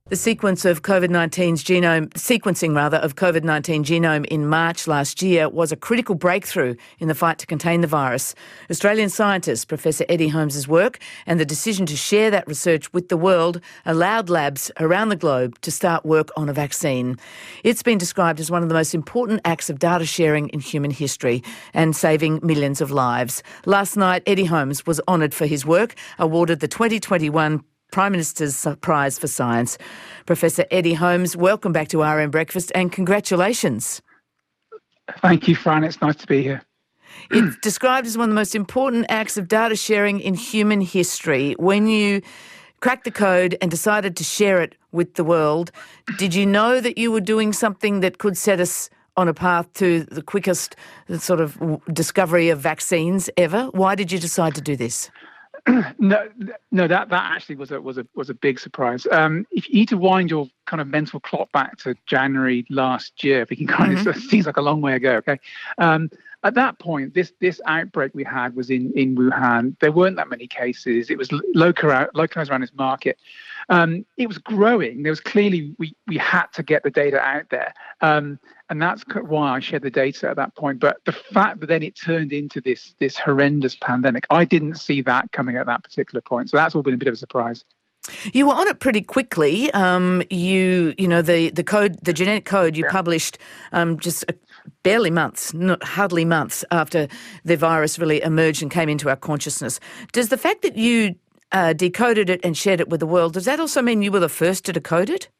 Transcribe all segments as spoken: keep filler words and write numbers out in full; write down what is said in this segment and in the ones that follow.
The sequence of COVID nineteen's genome, sequencing rather, of COVID nineteen genome in March last year was a critical breakthrough in the fight to contain the virus. Australian scientist Professor Eddie Holmes' work and the decision to share that research with the world allowed labs around the globe to start work on a vaccine. It's been described as one of the most important acts of data sharing in human history and saving millions of lives. Last night, Eddie Holmes was honoured for his work, awarded the twenty twenty-one Prime Minister's Prize for Science. Professor Eddie Holmes, welcome back to R M Breakfast and congratulations. Thank you, Fran. It's nice to be here. It's described as one of the most important acts of data sharing in human history. When you cracked the code and decided to share it with the world, did you know that you were doing something that could set us on a path to the quickest sort of discovery of vaccines ever? Why did you decide to do this? No, no, that that actually was a was a was a big surprise. Um, if you need to wind your kind of mental clock back to January last year, we can kind Mm-hmm. of it seems like a long way ago. Okay, um, at that point, this this outbreak we had was in in Wuhan. There weren't that many cases. It was local localized around this market. Um, it was growing. There was clearly we we had to get the data out there. Um, And that's why I shared the data at that point. But the fact that then it turned into this this horrendous pandemic, I didn't see that coming at that particular point. So that's all been a bit of a surprise. You were on it pretty quickly. Um, you, you know, the, the code, the genetic code you Yeah. published um, just barely months, not hardly months after the virus really emerged and came into our consciousness. Does the fact that you uh, decoded it and shared it with the world, does that also mean you were the first to decode it?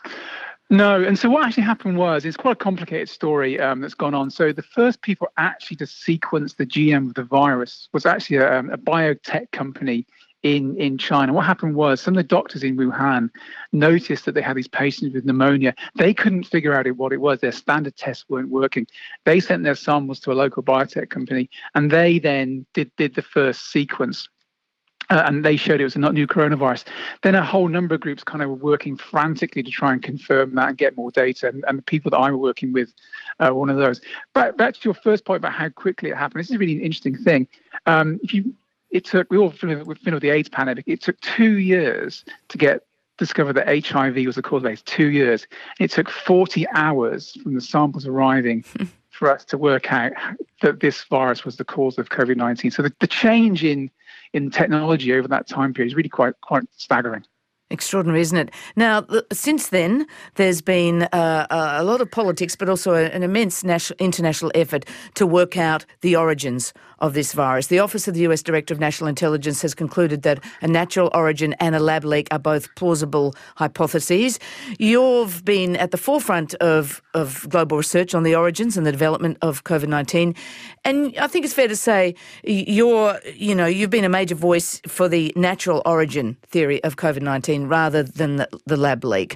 No, and so what actually happened was, it's quite a complicated story um, that's gone on. So the first people actually to sequence the G M of the virus was actually a, a biotech company in, in China. What happened was some of the doctors in Wuhan noticed that they had these patients with pneumonia. They couldn't figure out what it was. Their standard tests weren't working. They sent their samples to a local biotech company, and they then did, did the first sequence. Uh, and they showed it was a new coronavirus. Then a whole number of groups kind of were working frantically to try and confirm that and get more data. And, and the people that I were working with uh, were one of those. But back to your first point about how quickly it happened, this is a really interesting thing. Um, if you, it took, we all familiar with the AIDS pandemic, it took two years to get discovered that H I V was the cause of AIDS, two years. It took forty hours from the samples arriving for us to work out that this virus was the cause of COVID nineteen. So the, the change in in technology over that time period is really quite quite staggering. Extraordinary, isn't it? Now, since then, there's been uh, a lot of politics, but also an immense national, international effort to work out the origins of this virus. The Office of the U S Director of National Intelligence has concluded that a natural origin and a lab leak are both plausible hypotheses. You've been at the forefront of, of global research on the origins and the development of COVID nineteen. And I think it's fair to say you're, you know, you've been a major voice for the natural origin theory of COVID nineteen rather than the, the lab leak.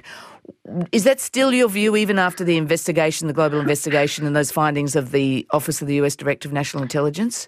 Is that still your view even after the investigation, the global investigation and those findings of the Office of the U S Director of National Intelligence?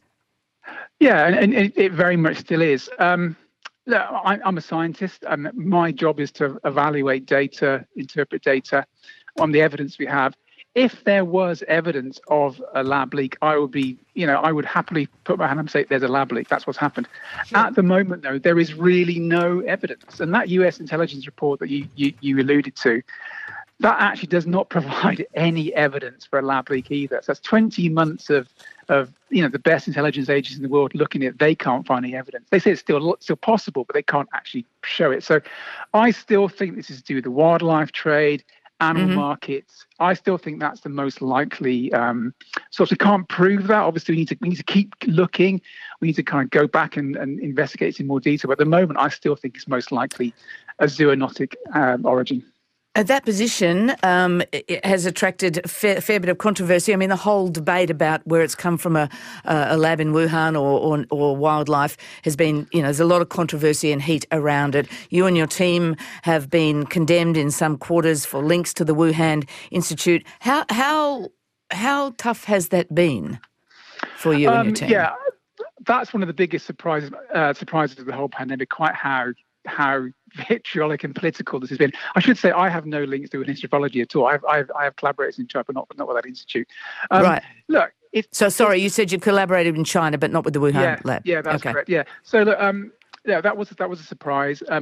Yeah, and, and it, it very much still is. Um, look, I, I'm a scientist, and my job is to evaluate data, interpret data on the evidence we have. If there was evidence of a lab leak, I would be, you know, I would happily put my hand up and say there's a lab leak. That's what's happened. Sure. At the moment, though, there is really no evidence. And that U S intelligence report that you, you, you alluded to, that actually does not provide any evidence for a lab leak either. So that's twenty months of, of you know, the best intelligence agencies in the world looking at it. They can't find any evidence. They say it's still still possible, but they can't actually show it. So I still think this is to do with the wildlife trade, animal mm-hmm. markets. I still think that's the most likely. Um, so we can't prove that. Obviously, we need to we need to keep looking. We need to kind of go back and, and investigate in more detail. But at the moment, I still think it's most likely a zoonotic um, origin. At that position um, it has attracted a fair, fair bit of controversy. I mean, the whole debate about where it's come from a, a lab in Wuhan or, or, or wildlife has been, you know, there's a lot of controversy and heat around it. You and your team have been condemned in some quarters for links to the Wuhan Institute. How how how tough has that been for you um, and your team? Yeah, that's one of the biggest surprises uh, surprises of the whole pandemic. Quite how how vitriolic and political this has been. I should say I have no links to an anthropology at all. I've, I've, I have collaborated in China, but not, not with that institute. Um, right. Look, if, so sorry, if, you said you collaborated in China, but not with the Wuhan yeah, lab. Yeah, that's okay. correct. Yeah. So look, um, yeah, that was that was a surprise. Um,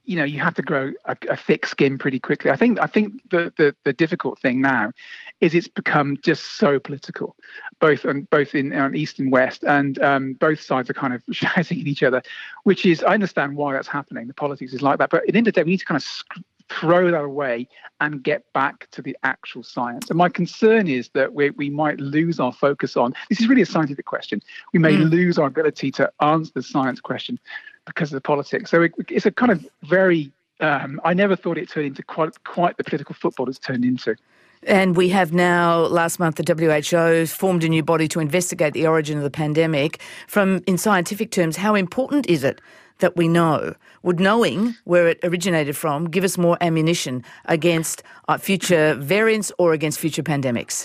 you know, you have to grow a, a thick skin pretty quickly. I think I think the, the the difficult thing now is it's become just so political, both on both in on east and west, and um, both sides are kind of shouting at each other, which is, I understand why that's happening. The politics is like that, but at the end of the day, we need to kind of sc- throw that away and get back to the actual science. And my concern is that we we might lose our focus on, this is really a scientific question, we may mm. lose our ability to answer the science question because of the politics. So it, it's a kind of very, um, I never thought it turned into quite, quite the political football it's turned into. And we have now, last month, the W H O formed a new body to investigate the origin of the pandemic. From, in scientific terms, how important is it that we know? Would knowing where it originated from give us more ammunition against uh, future variants or against future pandemics?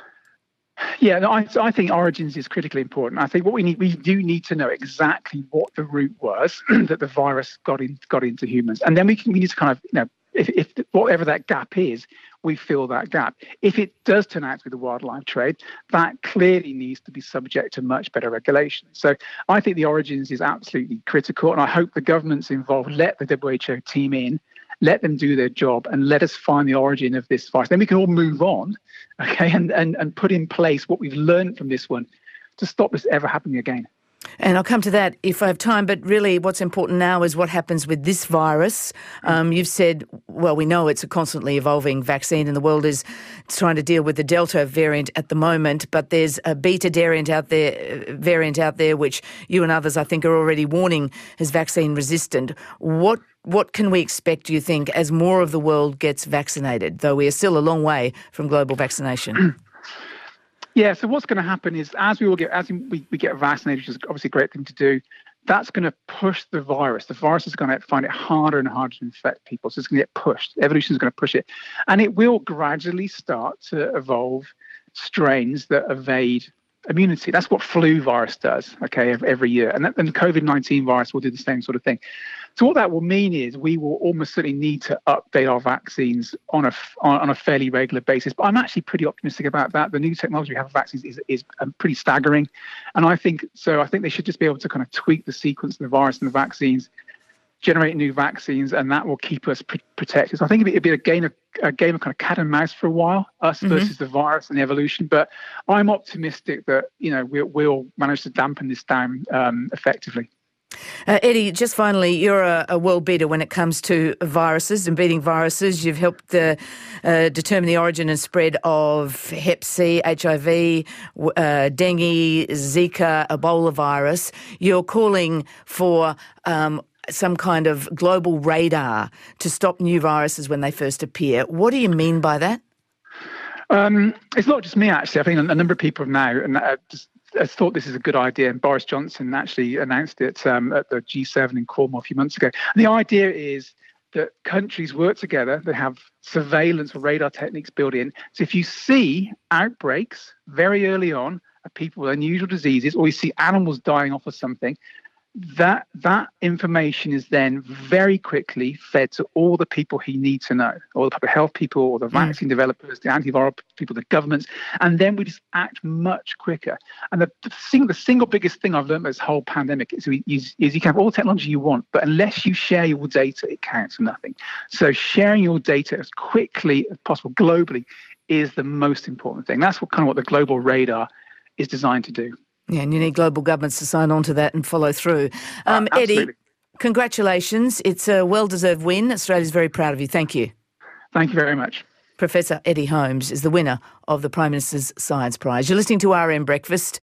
Yeah, no, I, I think origins is critically important. I think what we need, we do need to know exactly what the root was that the virus got in, got into humans, and then we can we need to kind of, you know, if, if whatever that gap is, we fill that gap. If it does turn out to be the wildlife trade, that clearly needs to be subject to much better regulation. So I think the origins is absolutely critical, and I hope the governments involved let the W H O team in, let them do their job, and let us find the origin of this virus. Then we can all move on, okay, and, and, and put in place what we've learned from this one to stop this ever happening again. And I'll come to that if I have time, but really what's important now is what happens with this virus. Um, you've said, well, we know it's a constantly evolving vaccine and the world is trying to deal with the Delta variant at the moment, but there's a Beta variant out there, variant out there which you and others, I think, are already warning is vaccine resistant. What What can we expect, do you think, as more of the world gets vaccinated, though we are still a long way from global vaccination? Yeah, so what's going to happen is as we all get as we, we get vaccinated, which is obviously a great thing to do, that's going to push the virus. The virus is going to find it harder and harder to infect people. So it's going to get pushed. Evolution is going to push it. And it will gradually start to evolve strains that evade immunity. That's what flu virus does, okay, every year. And, that, and the COVID nineteen virus will do the same sort of thing. So what that will mean is we will almost certainly need to update our vaccines on a, on, on a fairly regular basis. But I'm actually pretty optimistic about that. The new technology we have for vaccines is, is um, pretty staggering. And I think, so I think they should just be able to kind of tweak the sequence of the virus and the vaccines, generate new vaccines, and that will keep us pr- protected. So I think it'd be, it'd be a, game of, a game of kind of cat and mouse for a while, us mm-hmm. versus the virus and the evolution. But I'm optimistic that, you know, we'll, we'll manage to dampen this down um, effectively. Uh, Eddie, just finally, you're a, a world beater when it comes to viruses and beating viruses. You've helped uh, uh, determine the origin and spread of Hep C, H I V, uh, dengue, Zika, Ebola virus. You're calling for um, some kind of global radar to stop new viruses when they first appear. What do you mean by that? Um, it's not just me, actually. I think a number of people now, and uh, just I thought this is a good idea, and Boris Johnson actually announced it um, at the G seven in Cornwall a few months ago. And the idea is that countries work together, they have surveillance or radar techniques built in. So if you see outbreaks very early on of people with unusual diseases, or you see animals dying off of something, that that information is then very quickly fed to all the people he needs to know, all the public health people, or the vaccine mm. developers, the antiviral people, the governments, and then we just act much quicker. And the, the, single, the single biggest thing I've learned about this whole pandemic is, is, is you can have all the technology you want, but unless you share your data, it counts for nothing. So sharing your data as quickly as possible globally is the most important thing. That's what kind of what the global radar is designed to do. Yeah, and you need global governments to sign on to that and follow through. Um, uh, Eddie, congratulations. It's a well-deserved win. Australia's very proud of you. Thank you. Thank you very much. Professor Eddie Holmes is the winner of the Prime Minister's Science Prize. You're listening to R M Breakfast.